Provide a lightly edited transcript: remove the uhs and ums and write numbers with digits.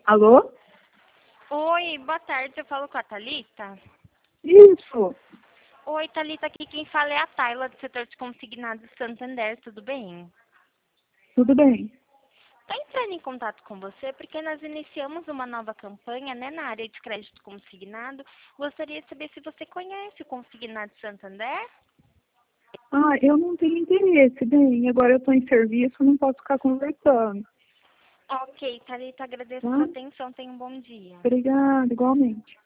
Alô? Oi, boa tarde, eu falo com a Thalita. Isso, Oi, Thalita, aqui quem fala é a Tayla, do setor de consignados Santander, tudo bem? tudo bem. Estou entrando em contato com você porque nós iniciamos uma nova campanha, na área de crédito consignado. Gostaria de saber se você conhece o Consignado Santander? Ah, eu não tenho interesse, bem, agora eu estou em serviço, não posso ficar conversando, Ok, Thalita, agradeço a tá? sua atenção, tenha um bom dia. Obrigada, igualmente.